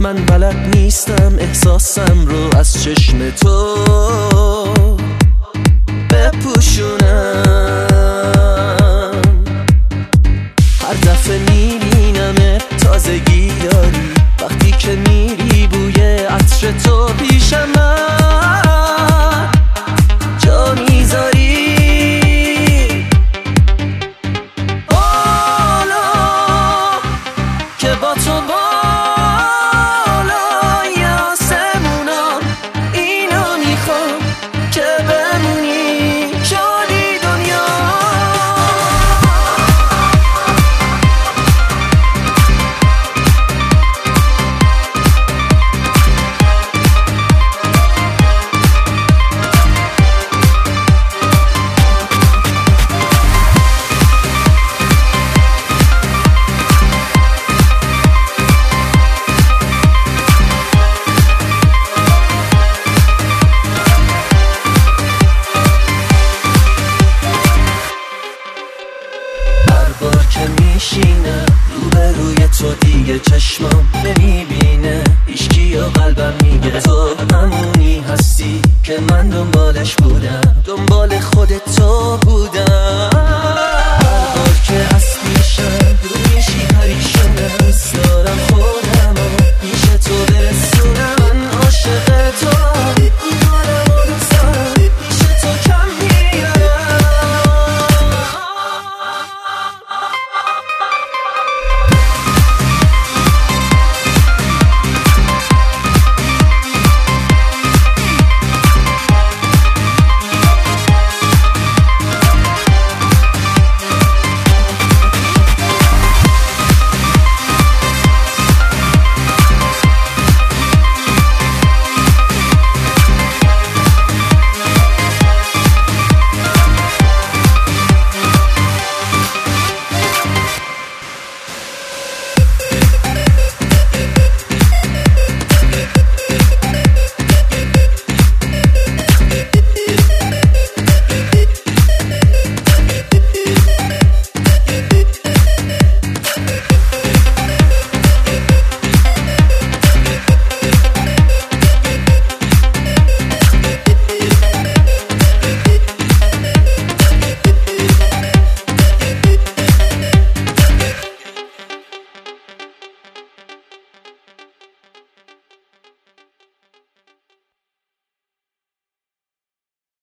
من بلد نیستم احساسم رو از چشم تو بپوشونم. هر دفعه میبینمت تازگی داری، وقتی که میری بوی عطر تو پیشم من جا میذاری. حالا که با تو بالای آسمونم اینو میخوام که بمونی شادی دنیا. بار که میشینه روبروی تو دیگه چشمم نمیبینه، هیچکی و قلبم میگه تو همونی هستی که من دنبالش بودم، دنبال خودت تو بودم. بار که از پیشم رو میشی پریشونم، دوست دارم خودم و پیش تو برسونم. من عاشق تو